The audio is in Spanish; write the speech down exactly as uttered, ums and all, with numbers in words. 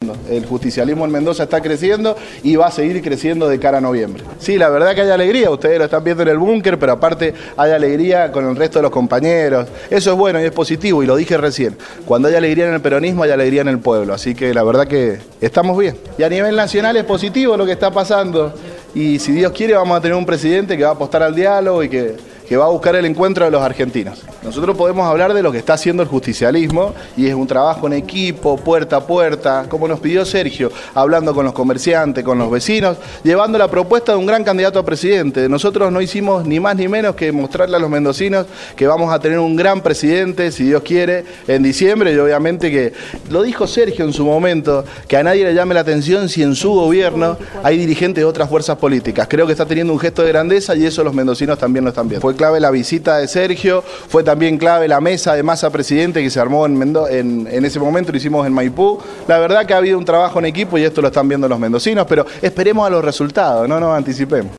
creciendo. El justicialismo en Mendoza está creciendo y va a seguir creciendo de cara a noviembre. Sí, la verdad que hay alegría, ustedes lo están viendo en el búnker, pero aparte hay alegría con el resto de los compañeros. Eso es bueno y es positivo, y lo dije recién. Cuando hay alegría en el peronismo, hay alegría en el pueblo. Así que la verdad que estamos bien. Y a nivel nacional es positivo lo que está pasando. Y si Dios quiere, vamos a tener un presidente que va a apostar al diálogo y que... que va a buscar el encuentro de los argentinos. Nosotros podemos hablar de lo que está haciendo el justicialismo, y es un trabajo en equipo, puerta a puerta, como nos pidió Sergio, hablando con los comerciantes, con los vecinos, llevando la propuesta de un gran candidato a presidente. Nosotros no hicimos ni más ni menos que mostrarle a los mendocinos que vamos a tener un gran presidente, si Dios quiere, en diciembre, y obviamente que, lo dijo Sergio en su momento, que a nadie le llame la atención si en su gobierno hay dirigentes de otras fuerzas políticas. Creo que está teniendo un gesto de grandeza y eso los mendocinos también lo están viendo. Fue clave la visita de Sergio, fue también clave la mesa de Massa Presidente que se armó en, Mendo en, en ese momento, lo hicimos en Maipú. La verdad que ha habido un trabajo en equipo y esto lo están viendo los mendocinos, pero esperemos a los resultados, no nos anticipemos.